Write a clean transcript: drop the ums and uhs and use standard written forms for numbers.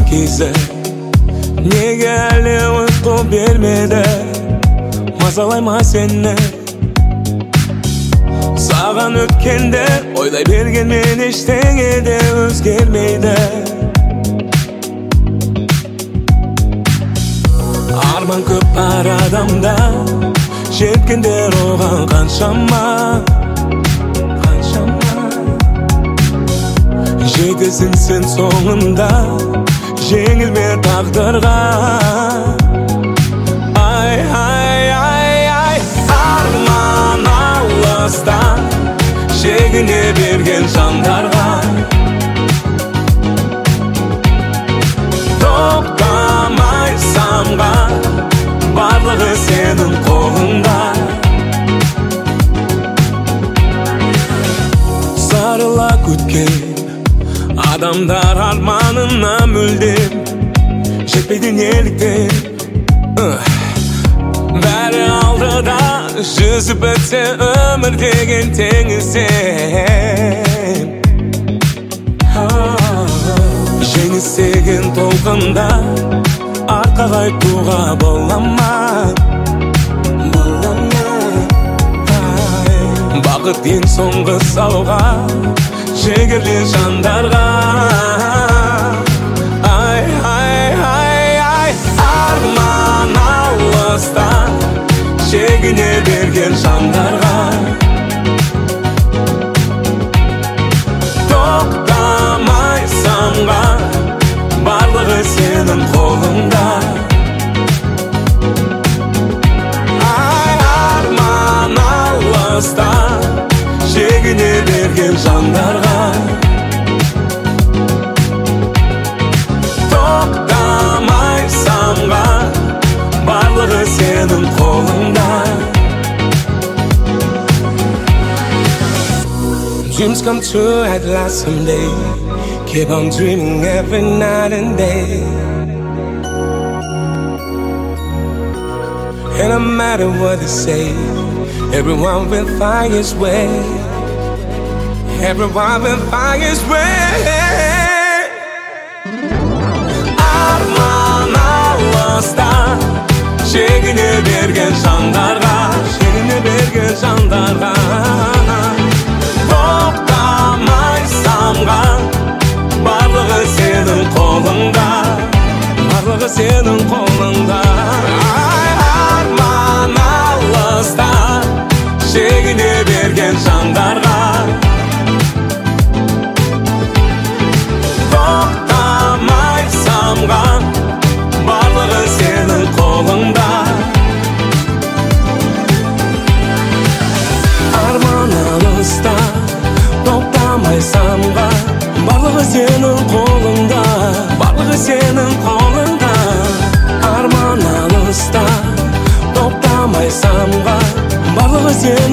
kezi неге әлі ұйқы бермеді мазалайма сені саған өткенде ойлай бергенмен ештеңе де өзгермейді арман көп бар адамда жеткендер оған қаншама жетесің сен соңында жеңілме тағдырға ай ай ай ай арман алыста шегіне берген жандарға тоқтамай самған барлығы сенің қолыңда сарыла күткен адамдар арманына мүлдем жетпейді неліктен бәрі алдыда жүзіп өтсе өмір деген теңізден жеңіс деген толқында артқа қайтуға бола ма бақыт ең соңғы сауға жігерлі жандарға ай ай ай ай арман алыста шегіне берген жандарға тоқтамай самған барлығы сенің қолыңда ай арман алыста шегіне берген жандарға тоқтамай самған барлығы сенің қолыңда Dreams come true at last someday Keep on dreaming every night and day And no matter what they say Everyone will find his way Everyone will find his way Arman alısta Şegine bergen jandарға Şegine bergen jandарға Тоқтамай самған барлығы сенің қолыңда Барлығы сенің қолыңда Арман алыста шегіне берген жандарға тоқтамай самған барлығы сенің қолыңда арман алыста тоқтамай самған барлығы сенің қолыңда барлығы сенің қолыңда арман алыста тоқтамай самған барлығы сенің